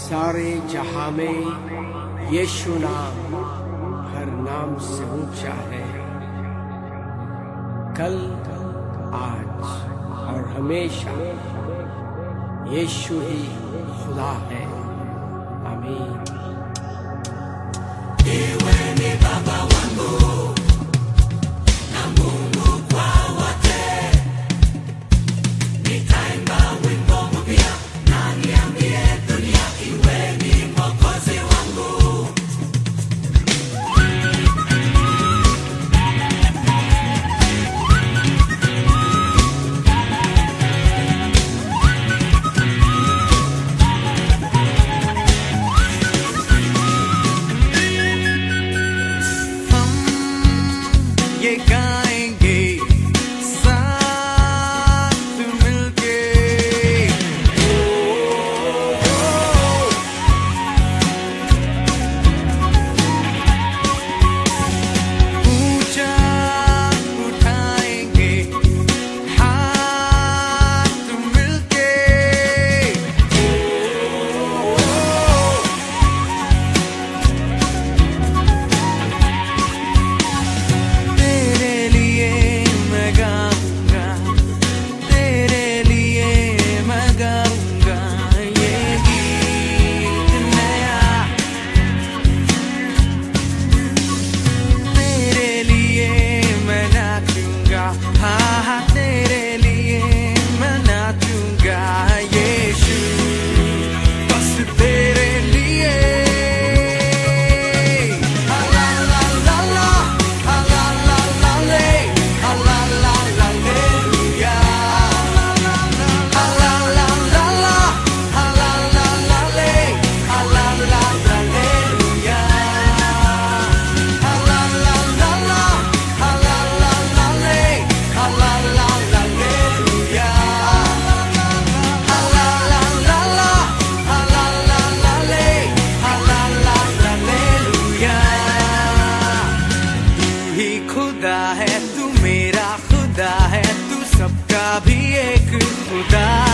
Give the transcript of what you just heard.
सारे जहां में यीशु नाम हर नाम से ऊंचा है। कल, आज और हमेशा यीशु ही खुदा है। आमीन। Ewe ni Baba wangu na Mungu kwa wote, nitaimba wimbo mpya na niambie dunia, iwe ni Mwokozi wangu. ये गाएंगे साथ मिलके, ऊंचा उठाएंगे हाथ मिलके। तेरे लिए मैं गाऊंगा, तेरे लिए मैं गाऊंगा ये गीत नया। तेरे लिए मैं नाचूंगा, हाँ हाँ तेरे लिए मैं नाचूंगा यीशु, बस तेरे लिए। ला ला ला ला, ला ला ला ले, ला ला ला लेलुया। ला ला ला ला, ला ला ला ले, ला ला ला लेलुया। ला ला ला ला, ला ला ला ले, ला ला ला लेलुया। ला ला ला ला, ला ला ला ले, ला ला ला लेलुया। तू ही खुदा है, तू मेरा खुदा है, तू सबका भी एक खुदा